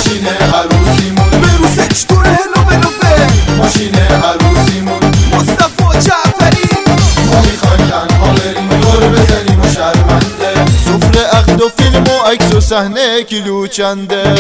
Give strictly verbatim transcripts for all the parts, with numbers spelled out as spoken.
ماشین عروسیمون به رو سکتور هلو بلوفه ماشین عروسیمون مصطفی جعفری ما میخوایم تنها بریم دور بزنیم و شرمنده سفره عقد و فیلم و عکس و صحنه کیلو چنده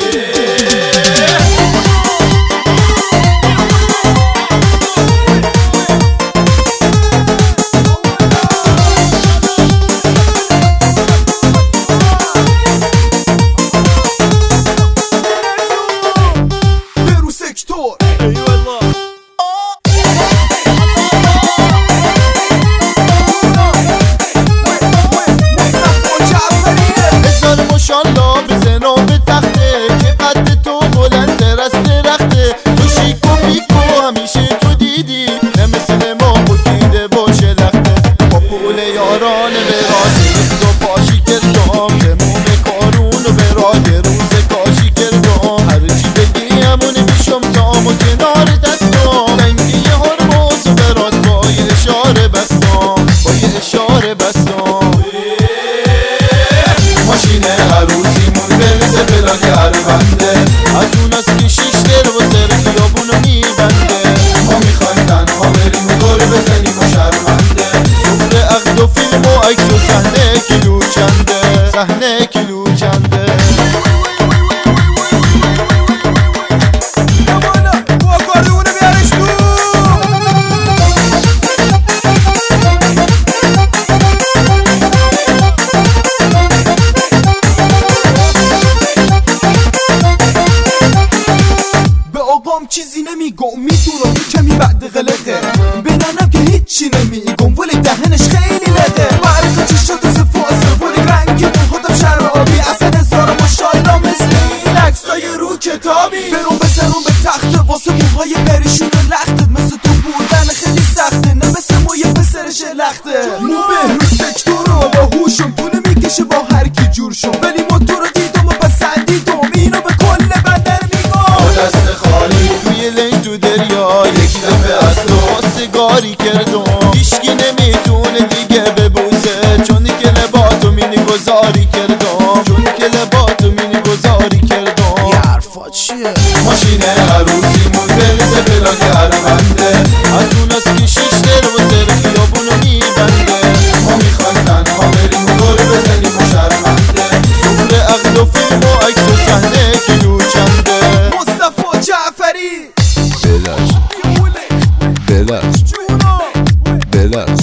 ماشالله بزن و به تخته که قد تو بلندتر از درخته تو شیک و پیک و همیشه تو دیدی نه مثل ما خود دیده باشه لخته با پول یاران به رازی دو پاشی کردم زموم کارون و به راه روز کاشی کردم هرچی بگی همونه میشم تام و کنار دستم رنگی هرمز و برات با یه اشاره بستم با یه اشاره بستم ماشین عروسیمون برسه بلاک عربنده از اون از که شیش در و سر خیابونو میبنده ما میخوایم تنها بریم و دور بزنیم و شرمنده سفره عقد و فیلم و عکس و صحنه کیلو چنده صحنه کیلو چنده چیزی نمیگم میدونم یه کمی بعد غلطه بنانم که هیچی نمیگم ولی دهنش خیلی لده برکا چشات زفاسه ولی رنگی خودم شرم آبی اصلا هزار ماشالله مثل این عکسای رو کتابی برون بسرون به تخته واسه موهای پریشون و لختت مثل تو بودن خیلی سخته نه مثل موی پسرش لخته مو به رو سکتور رو با هوشم طول میکشه با هر کی جور شم ولی موتور رو دیدم و پسندیدم اینو به کل بدن میگم دست خالی لنگ تو دریا یک دفعه از تو خواستگاری کردم هیشکی نمیتونه دیگه ببوسه چون که لباتو مینی گذاری کردم چون که لباتو مینی گذاری کردم یه حرفا چیه؟ ماشین عروسیمون برسه بلاک عربنده از اون از که شیش در و سر خیابونو میبنده ما میخوایم تنها بریم و دور بزنیم و شرمنده سفره عقد و فیلم و عکس و صحنه کیلو چنده مصطفی جعفری بلرز بلرز بلرز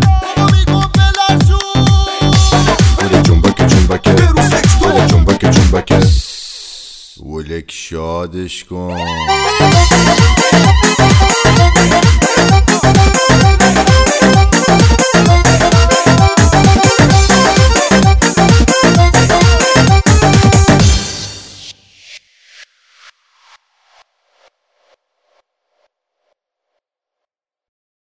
بله جنبک جنبکه بله جنبک جنبکه ولک شادش کن